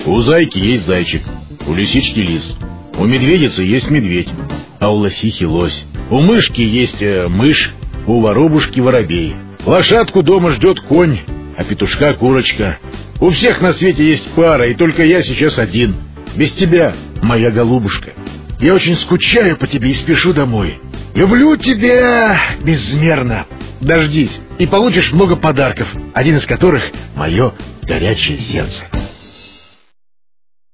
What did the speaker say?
У зайки есть зайчик, у лисички лис, у медведицы есть медведь, а у лосихи лось. У мышки есть мышь, у воробушки воробей. Лошадку дома ждет конь, а петушка курочка. У всех на свете есть пара, и только я сейчас один. Без тебя, моя голубушка. Я очень скучаю по тебе и спешу домой. Люблю тебя безмерно. Дождись, и получишь много подарков, один из которых — мое горячее сердце.